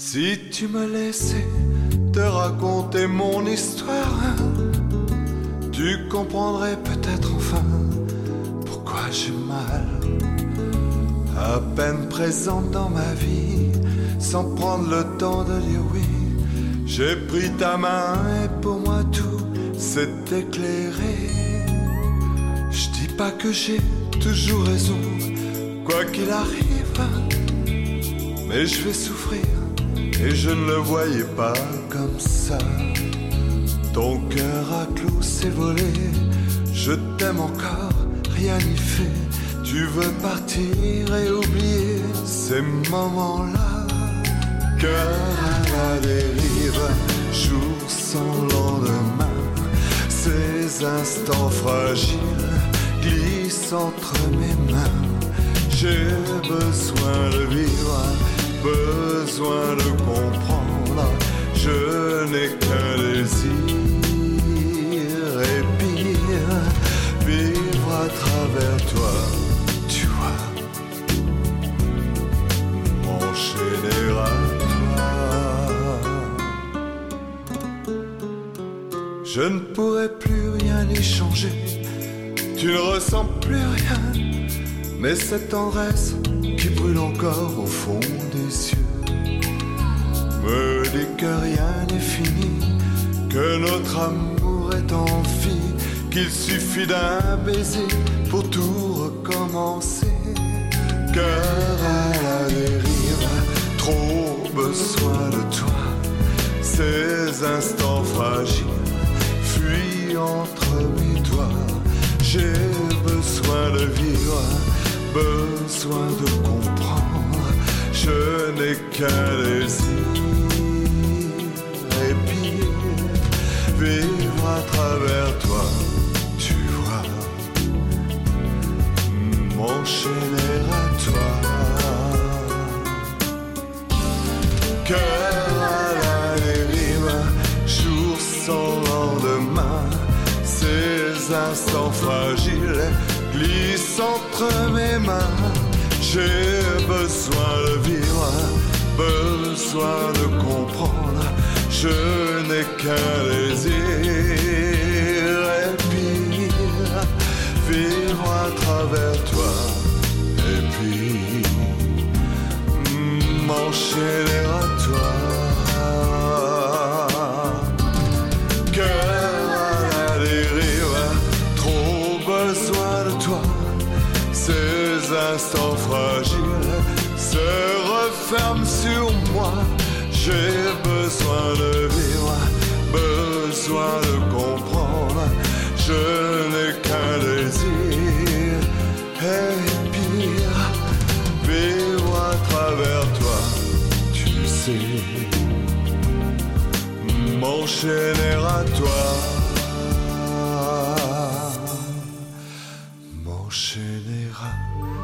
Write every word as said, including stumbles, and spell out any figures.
Si tu me laissais te raconter mon histoire, tu comprendrais peut-être enfin pourquoi j'ai mal. À peine présente dans ma vie, sans prendre le temps de dire oui, j'ai pris ta main et pour moi tout s'est éclairé. Je dis pas que j'ai toujours raison, quoi qu'il arrive, mais je vais souffrir et je ne le voyais pas comme ça. Ton cœur à clous s'est volé, je t'aime encore, rien n'y fait. Tu veux partir et oublier ces moments-là. Cœur à la dérive, jour sans lendemain, ces instants fragiles glissent entre mes mains. J'ai besoin de vivre, besoin de comprendre, je n'ai qu'un désir et pire, vivre à travers toi, tu vois, m'enchaîner à toi. Je ne pourrai plus rien y changer, tu ne ressens plus rien, mais cette tendresse qui brûle encore au fond des yeux me dit que rien n'est fini, que notre amour est en vie, qu'il suffit d'un baiser pour tout recommencer. Cœur à la dérive, trop besoin de toi, ces instants fragiles fuient entre mes doigts. J'ai besoin de vivre, besoin de comprendre, je n'ai qu'un désir et pire, vivre à travers toi, tu vois, m'enchaîner à toi. Cœur à la dérive, jour sans lendemain, ces instants fragiles glissent entre mes mains. J'ai besoin de vivre, besoin de comprendre, je n'ai qu'un désir et pire, vivre à travers toi et puis m'enchaîner à toi. Cœur à la dérive, trop besoin de toi, ces instants fragiles se referment sur moi. J'ai besoin de vivre, besoin de comprendre, je n'ai qu'un désir et pire, vivre à travers toi, tu sais, m'enchaîner à toi, m'enchaîner à